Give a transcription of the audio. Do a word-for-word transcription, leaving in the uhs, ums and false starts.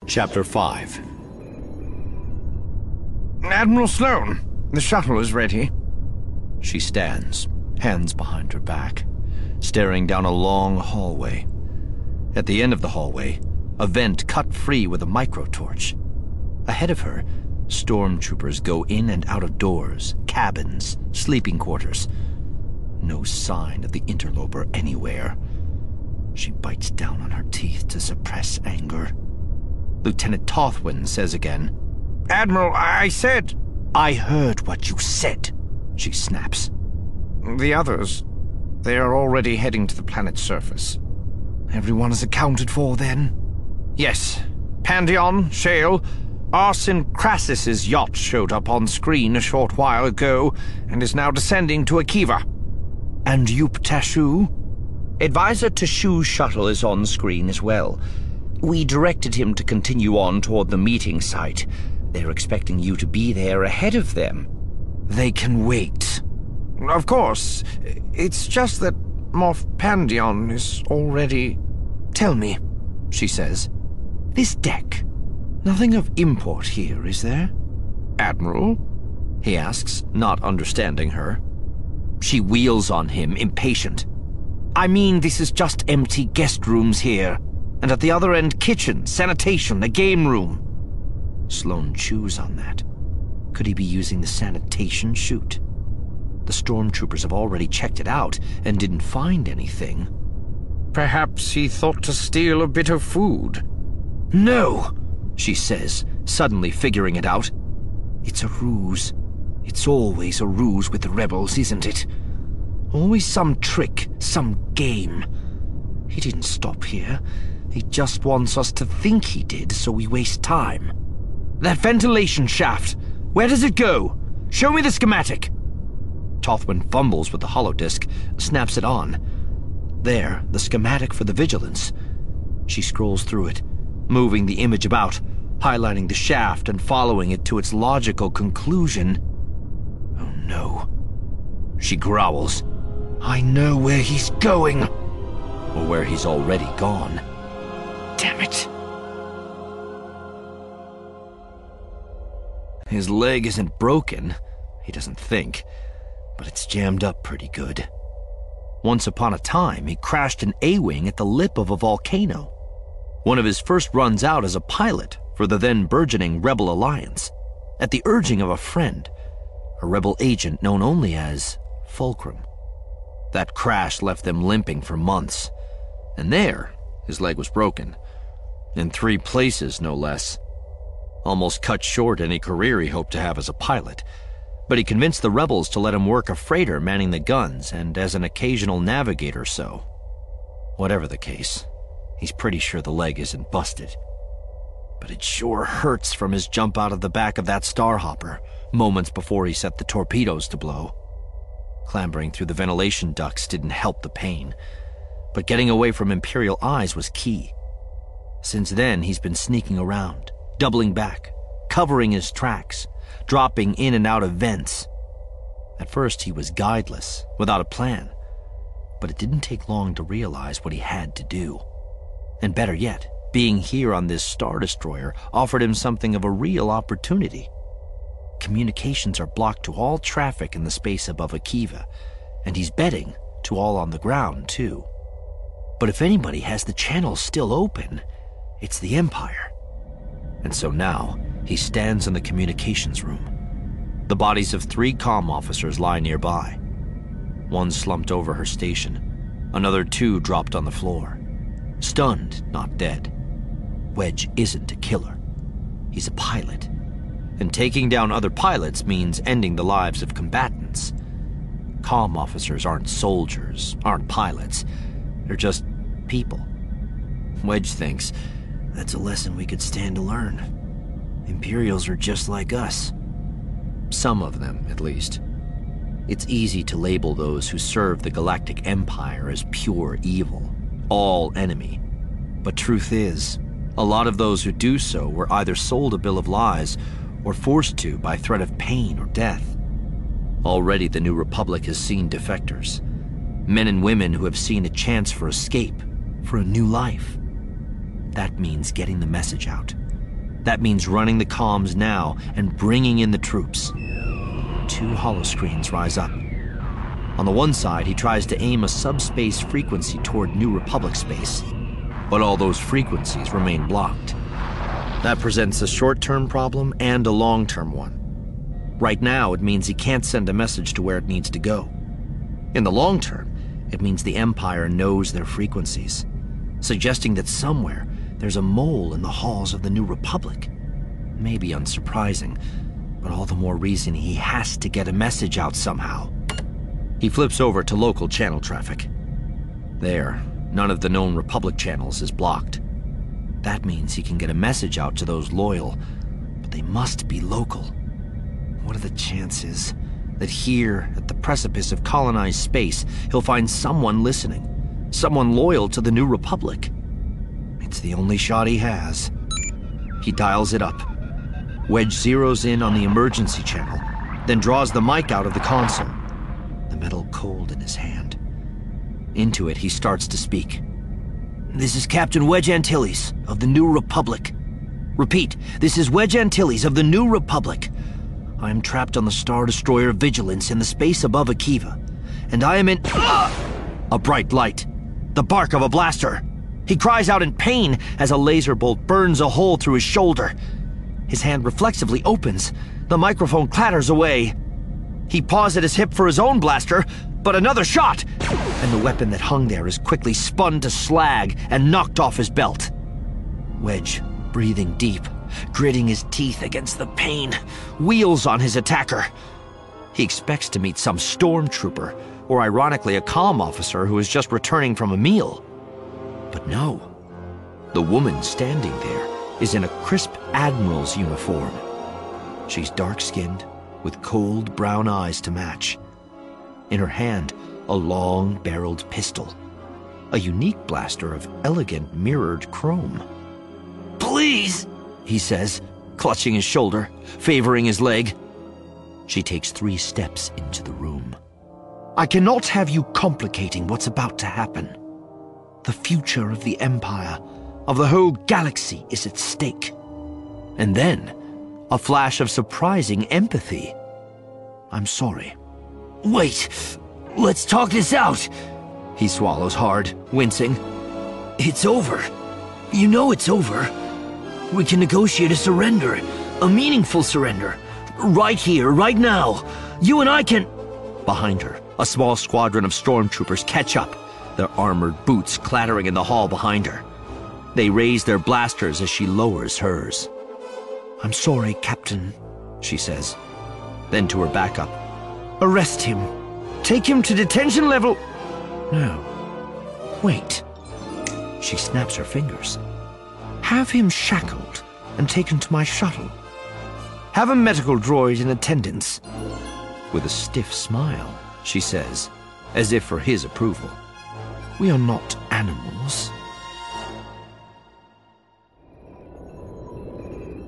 Chapter five. Admiral Sloane, the shuttle is ready. She stands, hands behind her back, staring down a long hallway. At the end of the hallway, a vent cut free with a microtorch. Ahead of her, stormtroopers go in and out of doors, cabins, sleeping quarters. No sign of the interloper anywhere. She bites down on her teeth to suppress anger. Lieutenant Tothwin says again, Admiral, I said... I heard what you said, she snaps. The others, they are already heading to the planet's surface. Everyone is accounted for, then? Yes. Pandion, Shale, Arsene Crassus's yacht showed up on screen a short while ago and is now descending to Akiva. And Yup Tashu? Advisor Tashu's shuttle is on screen as well. We directed him to continue on toward the meeting site. They're expecting you to be there ahead of them. They can wait. Of course. It's just that Moff Pandion is already... Tell me, she says. This deck. Nothing of import here, is there? Admiral? He asks, not understanding her. She wheels on him, impatient. I mean, this is just empty guest rooms here. And at the other end, kitchen, sanitation, a game room. Sloane chews on that. Could he be using the sanitation chute? The stormtroopers have already checked it out and didn't find anything. Perhaps he thought to steal a bit of food. No, she says, suddenly figuring it out. It's a ruse. It's always a ruse with the rebels, isn't it? Always some trick, some game. He didn't stop here. He just wants us to think he did, so we waste time. That ventilation shaft, where does it go? Show me the schematic. Tothwin fumbles with the holodisk, snaps it on. There, the schematic for the Vigilance. She scrolls through it, moving the image about, highlighting the shaft and following it to its logical conclusion. Oh no. She growls. I know where he's going. Or where he's already gone. Damn it. His leg isn't broken, he doesn't think, but it's jammed up pretty good. Once upon a time, he crashed an A-wing at the lip of a volcano. One of his first runs out as a pilot for the then burgeoning Rebel Alliance, at the urging of a friend, a Rebel agent known only as Fulcrum. That crash left them limping for months, and there, his leg was broken. In three places, no less. Almost cut short any career he hoped to have as a pilot, but he convinced the rebels to let him work a freighter manning the guns and as an occasional navigator so. Whatever the case, he's pretty sure the leg isn't busted. But it sure hurts from his jump out of the back of that Starhopper, moments before he set the torpedoes to blow. Clambering through the ventilation ducts didn't help the pain, but getting away from Imperial eyes was key. Since then, he's been sneaking around, doubling back, covering his tracks, dropping in and out of vents. At first, he was guideless, without a plan, but it didn't take long to realize what he had to do. And better yet, being here on this Star Destroyer offered him something of a real opportunity. Communications are blocked to all traffic in the space above Akiva, and he's betting to all on the ground, too. But if anybody has the channels still open, it's the Empire. And so now, he stands in the communications room. The bodies of three comm officers lie nearby. One slumped over her station. Another two dropped on the floor. Stunned, not dead. Wedge isn't a killer. He's a pilot. And taking down other pilots means ending the lives of combatants. Comm officers aren't soldiers, aren't pilots. They're just people. Wedge thinks that's a lesson we could stand to learn. Imperials are just like us. Some of them, at least. It's easy to label those who serve the Galactic Empire as pure evil, all enemy. But truth is, a lot of those who do so were either sold a bill of lies or forced to by threat of pain or death. Already the New Republic has seen defectors. Men and women who have seen a chance for escape, for a new life. That means getting the message out, That means running the comms now and bringing in the troops. Two holoscreens rise up. On the one side, he tries to aim a subspace frequency toward New Republic space, but all those frequencies remain blocked. That presents a short-term problem and a long-term one. Right now, it means he can't send a message to where it needs to go. In the long term, it means the Empire knows their frequencies, suggesting that somewhere there's a mole in the halls of the New Republic. Maybe unsurprising, but all the more reason he has to get a message out somehow. He flips over to local channel traffic. There, none of the known Republic channels is blocked. That means he can get a message out to those loyal, but they must be local. What are the chances that here, at the precipice of colonized space, he'll find someone listening, someone loyal to the New Republic? It's the only shot he has. He dials it up. Wedge zeroes in on the emergency channel, then draws the mic out of the console, the metal cold in his hand. Into it, he starts to speak. This is Captain Wedge Antilles of the New Republic. Repeat, this is Wedge Antilles of the New Republic. I am trapped on the Star Destroyer Vigilance in the space above Akiva, and I am in... A bright light. The bark of a blaster. He cries out in pain as a laser bolt burns a hole through his shoulder. His hand reflexively opens. The microphone clatters away. He paws at his hip for his own blaster, but another shot! And the weapon that hung there is quickly spun to slag and knocked off his belt. Wedge, breathing deep, gritting his teeth against the pain, wheels on his attacker. He expects to meet some stormtrooper, or ironically a comm officer who is just returning from a meal. But no. The woman standing there is in a crisp admiral's uniform. She's dark-skinned, with cold brown eyes to match. In her hand, a long-barreled pistol. A unique blaster of elegant mirrored chrome. Please, he says, clutching his shoulder, favoring his leg. She takes three steps into the room. I cannot have you complicating what's about to happen. The future of the Empire, of the whole galaxy, is at stake. And then, a flash of surprising empathy. I'm sorry. Wait, let's talk this out. He swallows hard, wincing. It's over. You know it's over. We can negotiate a surrender, a meaningful surrender. Right here, right now. You and I can... Behind her, a small squadron of stormtroopers catch up, their armored boots clattering in the hall behind her. They raise their blasters as she lowers hers. I'm sorry, Captain, she says. Then to her backup. Arrest him. Take him to detention level... No. Wait. She snaps her fingers. Have him shackled and taken to my shuttle. Have a medical droid in attendance. With a stiff smile, she says, as if for his approval. We are not animals.